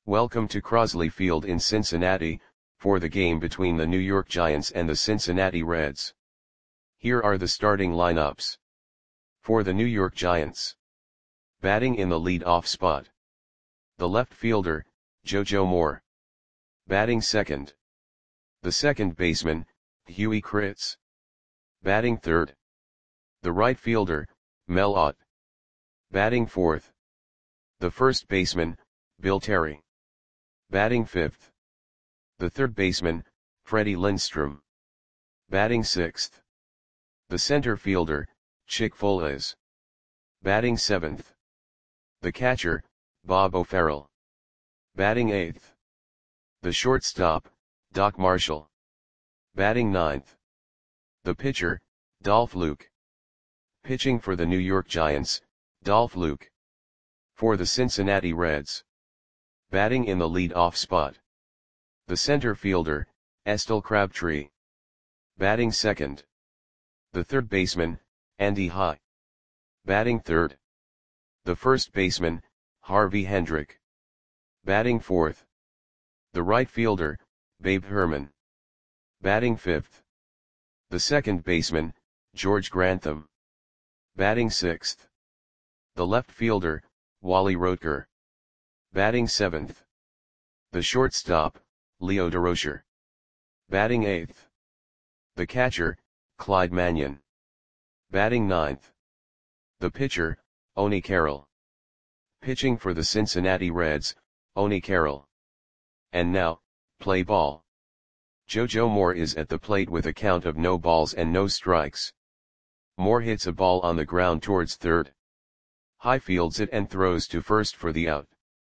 Welcome to Crosley Field in Cincinnati, for the game between the New York Giants and the Cincinnati Reds. Here are the starting lineups. For the New York Giants. Batting in the lead-off spot. The left fielder, JoJo Moore. Batting second. The second baseman, Huey Kritz. Batting third. The right fielder, Mel Ott. Batting fourth. The first baseman, Bill Terry. Batting fifth. The third baseman, Freddie Lindstrom. Batting sixth. The center fielder, Chick Foales. Batting seventh. The catcher, Bob O'Farrell. Batting eighth. The shortstop, Doc Marshall. Batting ninth. The pitcher, Dolph Luke. Pitching for the New York Giants, Dolph Luke. For the Cincinnati Reds. Batting in the lead-off spot. The center fielder, Estelle Crabtree. Batting second. The third baseman, Andy High. Batting third. The first baseman, Harvey Hendrick. Batting fourth. The right fielder, Babe Herman. Batting fifth. The second baseman, George Grantham. Batting sixth. The left fielder, Wally Roetger. Batting seventh. The shortstop, Leo Durocher. Batting eighth. The catcher, Clyde Mannion. Batting ninth. The pitcher, Oni Carroll. Pitching for the Cincinnati Reds, Oni Carroll. And now, play ball. JoJo Moore is at the plate with a count of no balls and no strikes. Moore hits a ball on the ground towards third. High fields it and throws to first for the out.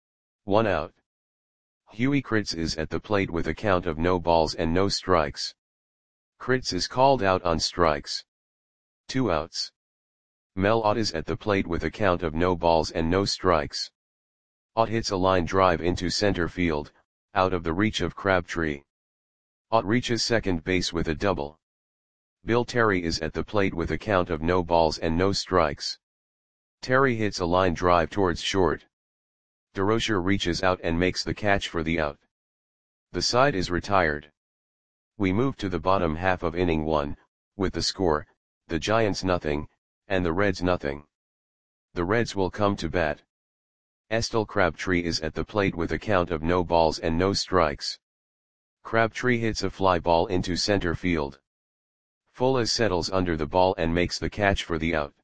1 out. Huey Kritz is at the plate with a count of no balls and no strikes. Kritz is called out on strikes. 2 outs. Mel Ott is at the plate with a count of no balls and no strikes. Ott hits a line drive into center field, out of the reach of Crabtree. Ott reaches second base with a double. Bill Terry is at the plate with a count of no balls and no strikes. Terry hits a line drive towards short. Durocher reaches out and makes the catch for the out. The side is retired. We move to the bottom half of inning 1, with the score, the Giants nothing, and the Reds nothing. The Reds will come to bat. Estelle Crabtree is at the plate with a count of no balls and no strikes. Crabtree hits a fly ball into center field. Foales settles under the ball and makes the catch for the out.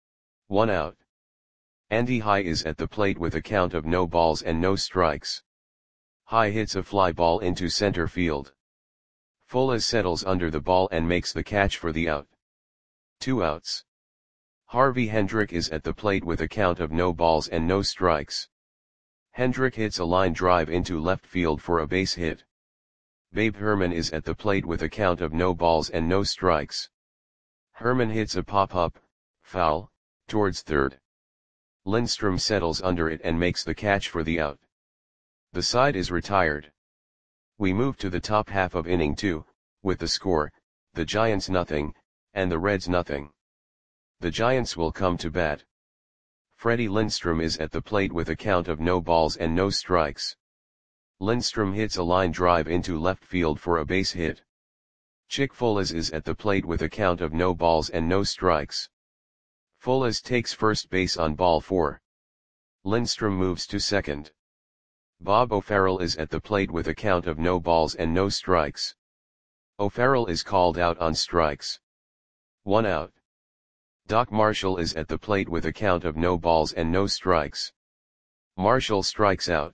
1 out. Andy High is at the plate with a count of no balls and no strikes. High hits a fly ball into center field. Foales settles under the ball and makes the catch for the out. 2 outs. Harvey Hendrick is at the plate with a count of no balls and no strikes. Hendrick hits a line drive into left field for a base hit. Babe Herman is at the plate with a count of no balls and no strikes. Herman hits a pop-up, foul, towards third. Lindstrom settles under it and makes the catch for the out. The side is retired. We move to the top half of inning 2, with the score, the Giants nothing, and the Reds nothing. The Giants will come to bat. Freddie Lindstrom is at the plate with a count of no balls and no strikes. Lindstrom hits a line drive into left field for a base hit. Chick Foales is at the plate with a count of no balls and no strikes. Foales takes first base on ball 4. Lindstrom moves to second. Bob O'Farrell is at the plate with a count of no balls and no strikes. O'Farrell is called out on strikes. 1 out. Doc Marshall is at the plate with a count of no balls and no strikes. Marshall strikes out.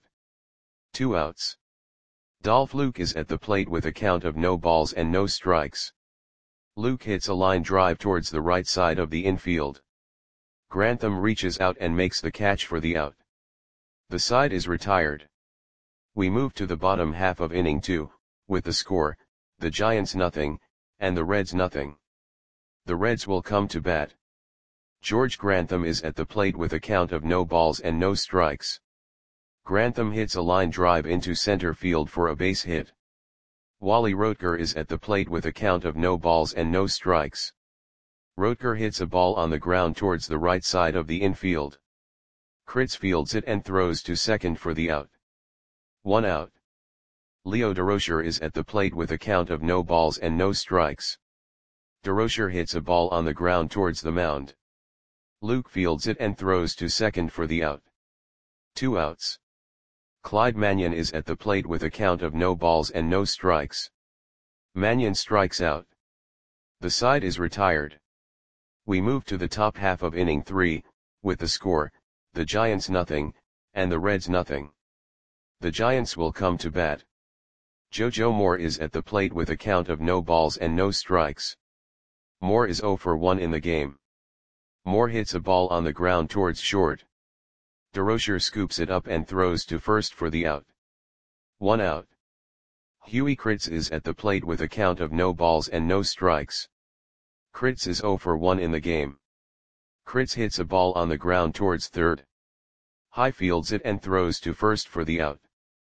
2 outs. Dolph Luke is at the plate with a count of no balls and no strikes. Luke hits a line drive towards the right side of the infield. Grantham reaches out and makes the catch for the out. The side is retired. We move to the bottom half of inning 2, with the score, the Giants nothing, and the Reds nothing. The Reds will come to bat. George Grantham is at the plate with a count of no balls and no strikes. Grantham hits a line drive into center field for a base hit. Wally Roetger is at the plate with a count of no balls and no strikes. Roetger hits a ball on the ground towards the right side of the infield. Kritz fields it and throws to second for the out. 1 out. Leo Durocher is at the plate with a count of no balls and no strikes. Durocher hits a ball on the ground towards the mound. Luke fields it and throws to second for the out. 2 outs. Clyde Mannion is at the plate with a count of no balls and no strikes. Mannion strikes out. The side is retired. We move to the top half of inning 3, with the score, the Giants nothing, and the Reds nothing. The Giants will come to bat. JoJo Moore is at the plate with a count of no balls and no strikes. Moore is 0 for 1 in the game. Moore hits a ball on the ground towards short. Durocher scoops it up and throws to first for the out. 1 out. Huey Kritz is at the plate with a count of no balls and no strikes. Kritz is 0 for 1 in the game. Kritz hits a ball on the ground towards third. High fields it and throws to first for the out.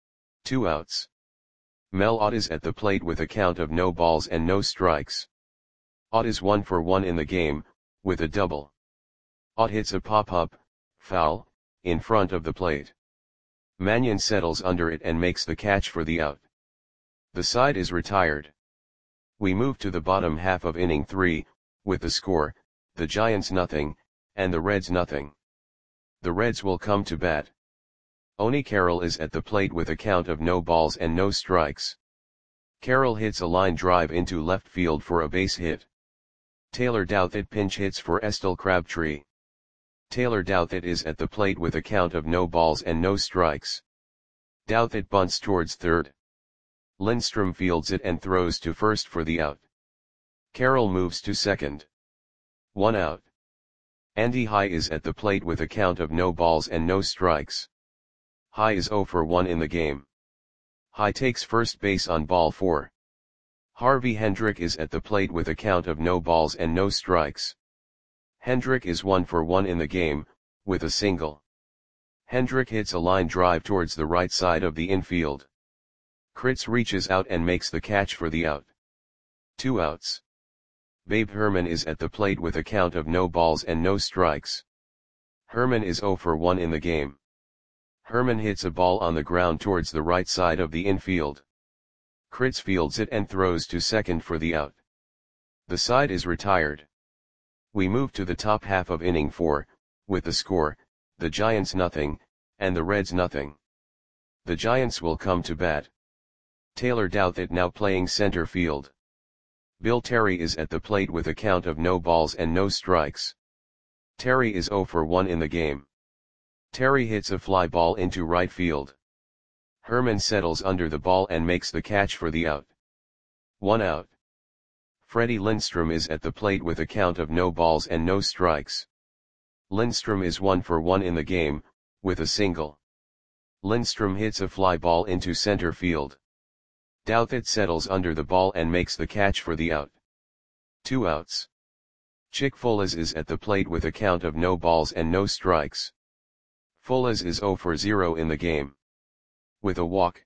2 outs. Mel Ott is at the plate with a count of no balls and no strikes. Ott is 1 for 1 in the game, with a double. Ott hits a pop-up, foul, in front of the plate. Mannion settles under it and makes the catch for the out. The side is retired. We move to the bottom half of inning 3, with the score, the Giants nothing, and the Reds nothing. The Reds will come to bat. Oni Carroll is at the plate with a count of no balls and no strikes. Carroll hits a line drive into left field for a base hit. Taylor Douthit pinch hits for Estel Crabtree. Taylor Douthit is at the plate with a count of no balls and no strikes. Douthit bunts towards third. Lindstrom fields it and throws to first for the out. Carroll moves to second. 1 out. Andy High is at the plate with a count of no balls and no strikes. High is 0 for 1 in the game. High takes first base on ball 4. Harvey Hendrick is at the plate with a count of no balls and no strikes. Hendrick is 1 for 1 in the game, with a single. Hendrick hits a line drive towards the right side of the infield. Kritz reaches out and makes the catch for the out. 2 outs. Babe Herman is at the plate with a count of no balls and no strikes. Herman is 0 for 1 in the game. Herman hits a ball on the ground towards the right side of the infield. Kritz fields it and throws to second for the out. The side is retired. We move to the top half of inning 4, with the score, the Giants nothing, and the Reds nothing. The Giants will come to bat. Taylor Douthit now playing center field. Bill Terry is at the plate with a count of no balls and no strikes. Terry is 0 for 1 in the game. Terry hits a fly ball into right field. Herman settles under the ball and makes the catch for the out. 1 out. Freddie Lindstrom is at the plate with a count of no balls and no strikes. Lindstrom is 1 for 1 in the game, with a single. Lindstrom hits a fly ball into center field. Douthit settles under the ball and makes the catch for the out. 2 outs. Chick Folas is at the plate with a count of no balls and no strikes. Folas is 0 for 0 in the game. With a walk.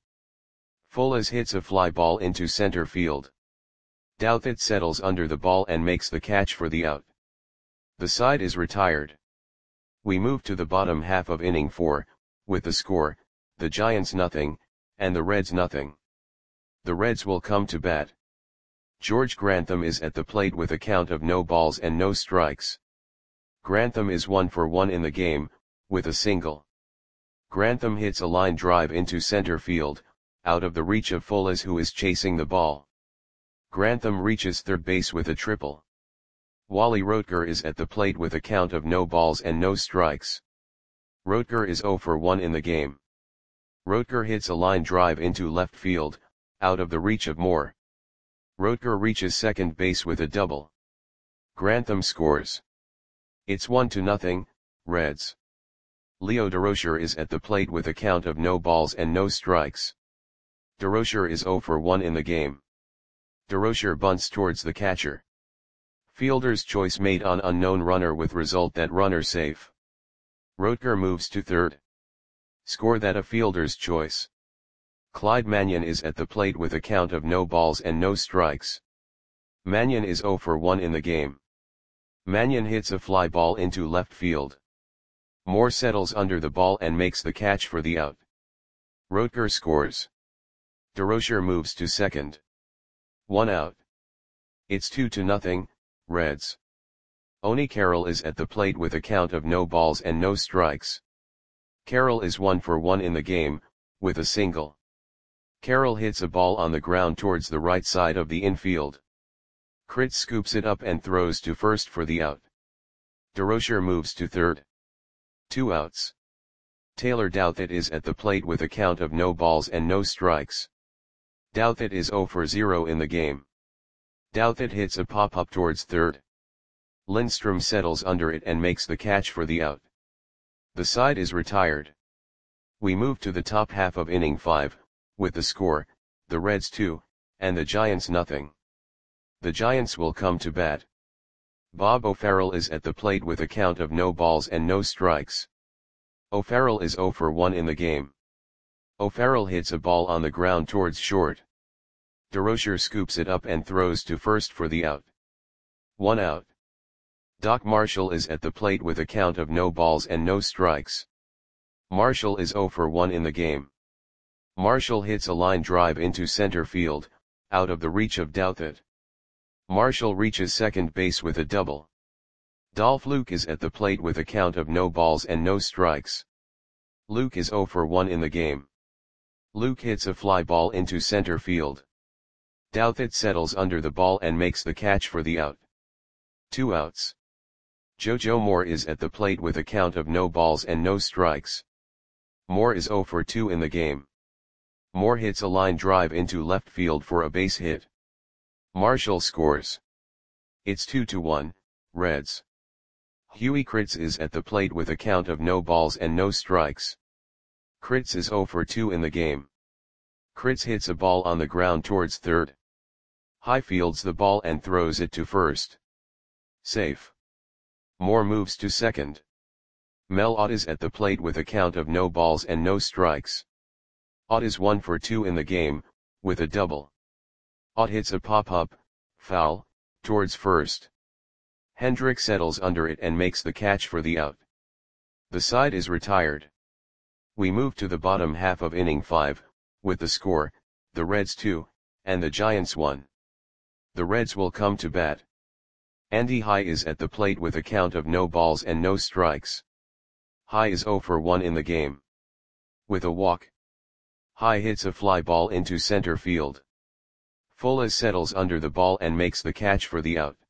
Folas hits a fly ball into center field. Douthit settles under the ball and makes the catch for the out. The side is retired. We move to the bottom half of inning 4, with the score, the Giants nothing, and the Reds nothing. The Reds will come to bat. George Grantham is at the plate with a count of no balls and no strikes. Grantham is 1 for 1 in the game, with a single. Grantham hits a line drive into center field, out of the reach of Folas who is chasing the ball. Grantham reaches third base with a triple. Wally Roetger is at the plate with a count of no balls and no strikes. Roetger is 0 for 1 in the game. Roetger hits a line drive into left field, out of the reach of Moore. Roetger reaches second base with a double. Grantham scores. It's 1-0, Reds. Leo Durocher is at the plate with a count of no balls and no strikes. Durocher is 0 for 1 in the game. Durocher bunts towards the catcher. Fielder's choice made on unknown runner with result that runner safe. Roetger moves to third. Score that a fielder's choice. Clyde Mannion is at the plate with a count of no balls and no strikes. Mannion is 0 for 1 in the game. Mannion hits a fly ball into left field. Moore settles under the ball and makes the catch for the out. Rotker scores. DeRocher moves to second. 1 out. It's 2-0, Reds. Oni Carroll is at the plate with a count of no balls and no strikes. Carroll is 1 for 1 in the game, with a single. Carroll hits a ball on the ground towards the right side of the infield. Kritz scoops it up and throws to first for the out. DeRocher moves to third. 2 outs. Taylor Douthit is at the plate with a count of no balls and no strikes. Douthit is 0 for 0 in the game. Douthit hits a pop-up towards third. Lindstrom settles under it and makes the catch for the out. The side is retired. We move to the top half of inning 5, with the score, the Reds 2, and the Giants nothing. The Giants will come to bat. Bob O'Farrell is at the plate with a count of no balls and no strikes. O'Farrell is 0 for 1 in the game. O'Farrell hits a ball on the ground towards short. DeRocher scoops it up and throws to first for the out. 1 out. Doc Marshall is at the plate with a count of no balls and no strikes. Marshall is 0 for 1 in the game. Marshall hits a line drive into center field, out of the reach of Douthit. Marshall reaches second base with a double. Dolph Luke is at the plate with a count of no balls and no strikes. Luke is 0 for 1 in the game. Luke hits a fly ball into center field. Douthit settles under the ball and makes the catch for the out. 2 outs. JoJo Moore is at the plate with a count of no balls and no strikes. Moore is 0 for 2 in the game. Moore hits a line drive into left field for a base hit. Marshall scores. It's 2-1, Reds. Huey Kritz is at the plate with a count of no balls and no strikes. Kritz is 0 for 2 in the game. Kritz hits a ball on the ground towards third. High fields the ball and throws it to first. Safe. Moore moves to second. Mel Ott is at the plate with a count of no balls and no strikes. Ott is 1 for 2 in the game, with a double. Ott hits a pop-up, foul, towards first. Hendrick settles under it and makes the catch for the out. The side is retired. We move to the bottom half of inning 5, with the score, the Reds 2, and the Giants 1. The Reds will come to bat. Andy High is at the plate with a count of no balls and no strikes. High is 0 for 1 in the game. With a walk. High hits a fly ball into center field. Fuller settles under the ball and makes the catch for the out.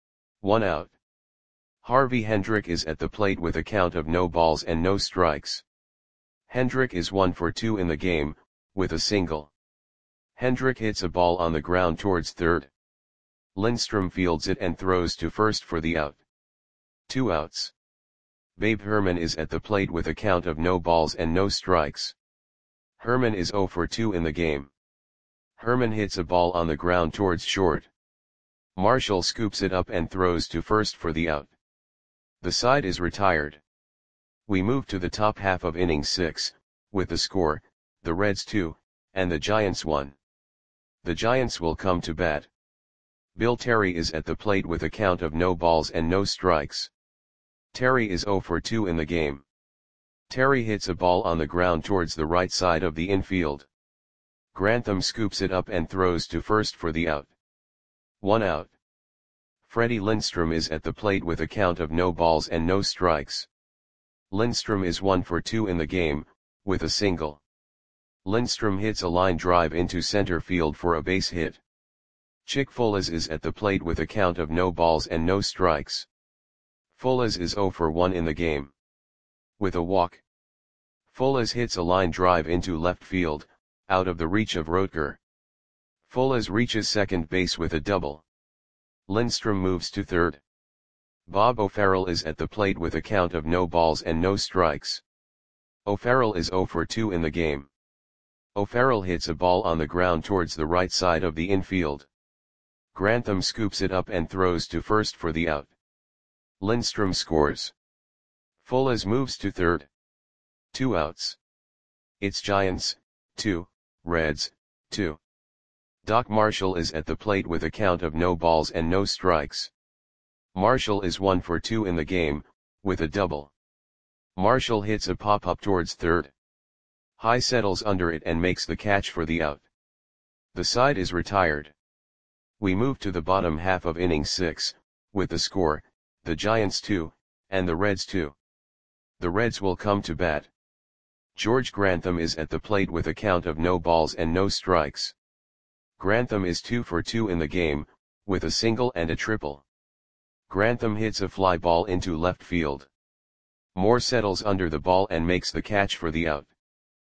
1 out. Harvey Hendrick is at the plate with a count of no balls and no strikes. Hendrick is 1 for 2 in the game, with a single. Hendrick hits a ball on the ground towards third. Lindstrom fields it and throws to first for the out. 2 outs. Babe Herman is at the plate with a count of no balls and no strikes. Herman is 0 for 2 in the game. Herman hits a ball on the ground towards short. Marshall scoops it up and throws to first for the out. The side is retired. We move to the top half of inning 6, with the score, the Reds 2, and the Giants 1. The Giants will come to bat. Bill Terry is at the plate with a count of no balls and no strikes. Terry is 0 for 2 in the game. Terry hits a ball on the ground towards the right side of the infield. Grantham scoops it up and throws to first for the out. 1 out. Freddie Lindstrom is at the plate with a count of no balls and no strikes. Lindstrom is 1 for 2 in the game, with a single. Lindstrom hits a line drive into center field for a base hit. Chick Folas is at the plate with a count of no balls and no strikes. Folas is 0 for 1 in the game. With a walk. Folas hits a line drive into left field, out of the reach of Rotker. Folas reaches second base with a double. Lindstrom moves to third. Bob O'Farrell is at the plate with a count of no balls and no strikes. O'Farrell is 0 for 2 in the game. O'Farrell hits a ball on the ground towards the right side of the infield. Grantham scoops it up and throws to first for the out. Lindstrom scores. Folas moves to third. 2 outs. It's Giants, 2, Reds, 2. Doc Marshall is at the plate with a count of no balls and no strikes. Marshall is 1 for 2 in the game, with a double. Marshall hits a pop-up towards third. High settles under it and makes the catch for the out. The side is retired. We move to the bottom half of inning 6, with the score, the Giants 2, and the Reds 2. The Reds will come to bat. George Grantham is at the plate with a count of no balls and no strikes. Grantham is 2 for 2 in the game, with a single and a triple. Grantham hits a fly ball into left field. Moore settles under the ball and makes the catch for the out.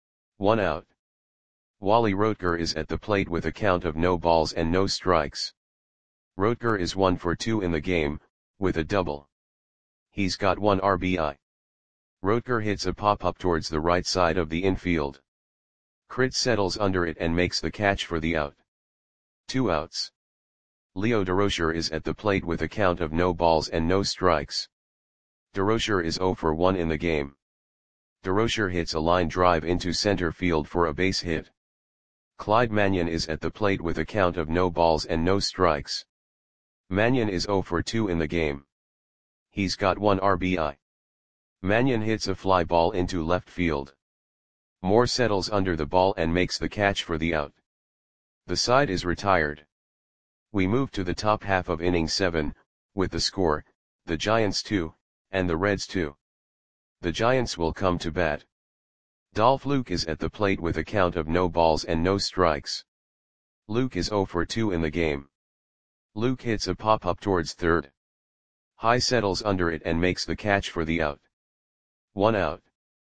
1 out. Wally Roetger is at the plate with a count of no balls and no strikes. Roetger is 1 for 2 in the game, with a double. He's got 1 RBI. Roetger hits a pop-up towards the right side of the infield. Critz settles under it and makes the catch for the out. 2 outs. Leo Durocher is at the plate with a count of no balls and no strikes. Durocher is 0 for 1 in the game. Durocher hits a line drive into center field for a base hit. Clyde Mannion is at the plate with a count of no balls and no strikes. Mannion is 0 for 2 in the game. He's got 1 RBI. Mannion hits a fly ball into left field. Moore settles under the ball and makes the catch for the out. The side is retired. We move to the top half of inning 7, with the score, the Giants 2, and the Reds 2. The Giants will come to bat. Dolph Luke is at the plate with a count of no balls and no strikes. Luke is 0 for 2 in the game. Luke hits a pop-up towards third. High settles under it and makes the catch for the out. 1 out.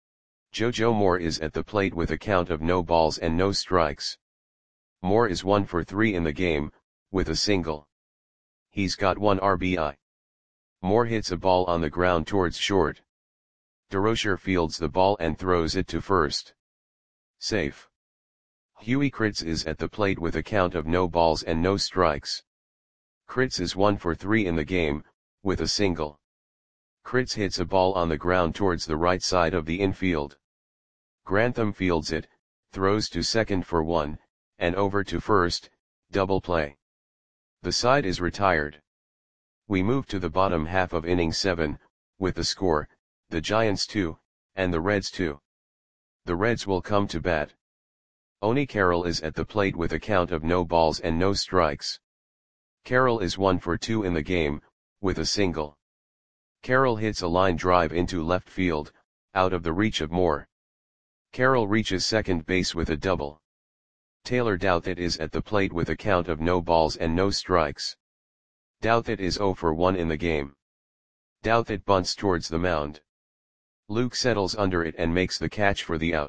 JoJo Moore is at the plate with a count of no balls and no strikes. Moore is 1 for 3 in the game, with a single. He's got 1 RBI. Moore hits a ball on the ground towards short. Durocher fields the ball and throws it to first. Safe. Huey Critz is at the plate with a count of no balls and no strikes. Critz is 1 for 3 in the game, with a single. Critz hits a ball on the ground towards the right side of the infield. Grantham fields it, throws to second for 1, and over to first, double play. The side is retired. We move to the bottom half of inning 7, with the score, the Giants 2, and the Reds 2. The Reds will come to bat. Oni Carroll is at the plate with a count of no balls and no strikes. Carroll is 1 for 2 in the game, with a single. Carroll hits a line drive into left field, out of the reach of Moore. Carroll reaches second base with a double. Taylor Douthit is at the plate with a count of no balls and no strikes. Douthit is 0 for 1 in the game. Douthit bunts towards the mound. Luke settles under it and makes the catch for the out.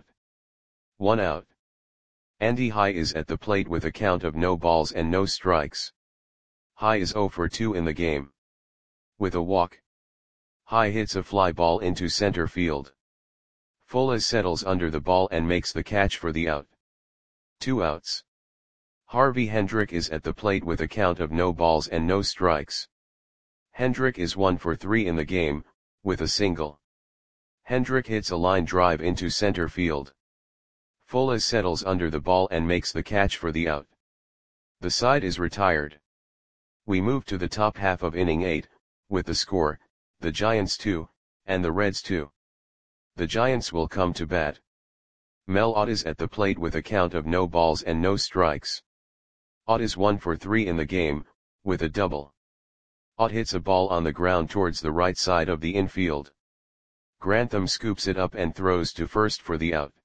1 out. Andy High is at the plate with a count of no balls and no strikes. High is 0 for 2 in the game. With a walk. High hits a fly ball into center field. Fuller settles under the ball and makes the catch for the out. 2 outs. Harvey Hendrick is at the plate with a count of no balls and no strikes. Hendrick is 1 for 3 in the game, with a single. Hendrick hits a line drive into center field. Fuller settles under the ball and makes the catch for the out. The side is retired. We move to the top half of inning 8, with the score, the Giants 2, and the Reds 2. The Giants will come to bat. Mel Ott is at the plate with a count of no balls and no strikes. Ott is 1 for 3 in the game, with a double. Ott hits a ball on the ground towards the right side of the infield. Grantham scoops it up and throws to first for the out.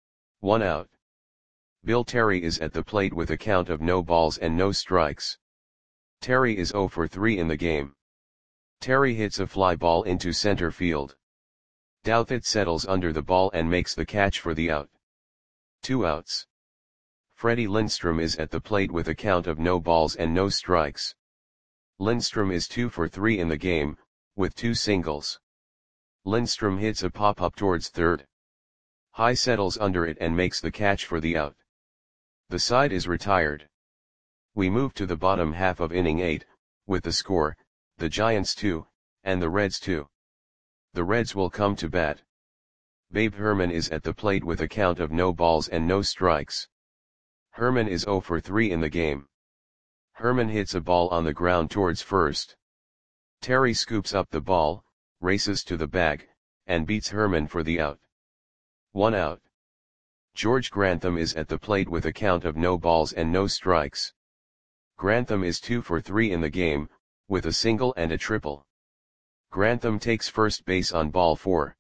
1 out. Bill Terry is at the plate with a count of no balls and no strikes. Terry is 0 for 3 in the game. Terry hits a fly ball into center field. Douthit settles under the ball and makes the catch for the out. 2 outs. Freddie Lindstrom is at the plate with a count of no balls and no strikes. Lindstrom is 2 for 3 in the game, with 2 singles. Lindstrom hits a pop-up towards third. High settles under it and makes the catch for the out. The side is retired. We move to the bottom half of inning 8, with the score, the Giants 2, and the Reds 2. The Reds will come to bat. Babe Herman is at the plate with a count of no balls and no strikes. Herman is 0 for 3 in the game. Herman hits a ball on the ground towards first. Terry scoops up the ball, races to the bag, and beats Herman for the out. 1 out. George Grantham is at the plate with a count of no balls and no strikes. Grantham is 2 for 3 in the game, with a single and a triple. Grantham takes first base on ball 4.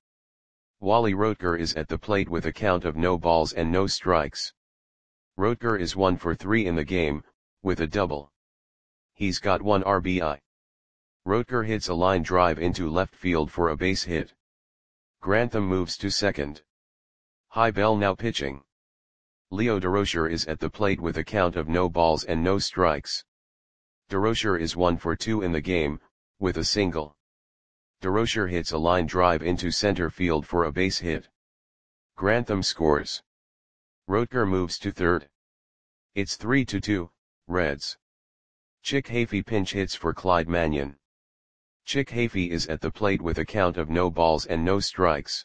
Wally Roetger is at the plate with a count of no balls and no strikes. Roetger is 1 for 3 in the game, with a double. He's got 1 RBI. Roetger hits a line drive into left field for a base hit. Grantham moves to second. High Bell now pitching. Leo Durocher is at the plate with a count of no balls and no strikes. Durocher is 1 for 2 in the game, with a single. Durocher hits a line drive into center field for a base hit. Grantham scores. Roetger moves to third. It's 3-2, Reds. Chick Hafey pinch hits for Clyde Mannion. Chick Hafey is at the plate with a count of no balls and no strikes.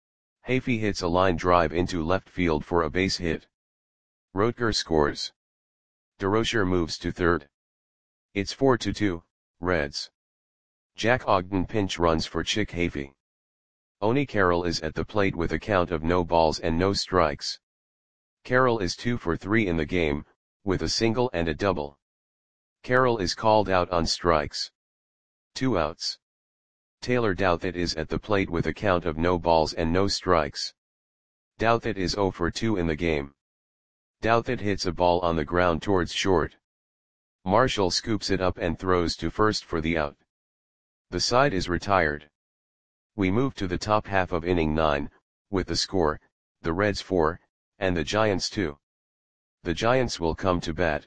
Hafey hits a line drive into left field for a base hit. Roetger scores. Durocher moves to third. It's 4-2, Reds. Jack Ogden pinch runs for Chick Hafey. Oni Carroll is at the plate with a count of no balls and no strikes. Carroll is 2 for 3 in the game, with a single and a double. Carroll is called out on strikes. 2 outs. Taylor Douthit is at the plate with a count of no balls and no strikes. Douthit is 0 for 2 in the game. Douthit hits a ball on the ground towards short. Marshall scoops it up and throws to first for the out. The side is retired. We move to the top half of inning 9, with the score, the Reds 4, and the Giants 2. The Giants will come to bat.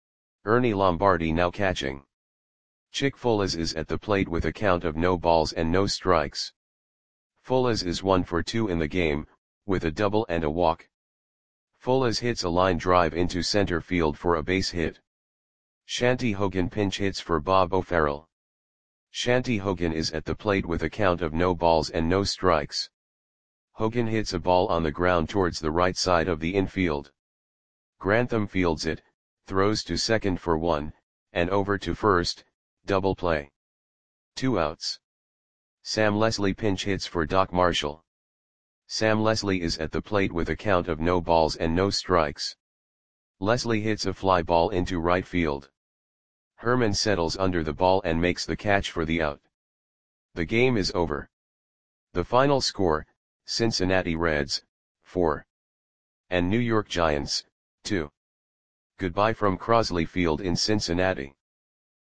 Ernie Lombardi now catching. Chick Fullers is at the plate with a count of no balls and no strikes. Fullers is 1 for 2 in the game, with a double and a walk. Fullers hits a line drive into center field for a base hit. Shanty Hogan pinch hits for Bob O'Farrell. Shanty Hogan is at the plate with a count of no balls and no strikes. Hogan hits a ball on the ground towards the right side of the infield. Grantham fields it, throws to second for 1, and over to first, double play. 2 outs. Sam Leslie pinch hits for Doc Marshall. Sam Leslie is at the plate with a count of no balls and no strikes. Leslie hits a fly ball into right field. Herman settles under the ball and makes the catch for the out. The game is over. The final score, Cincinnati Reds, 4. And New York Giants, 2. Goodbye from Crosley Field in Cincinnati.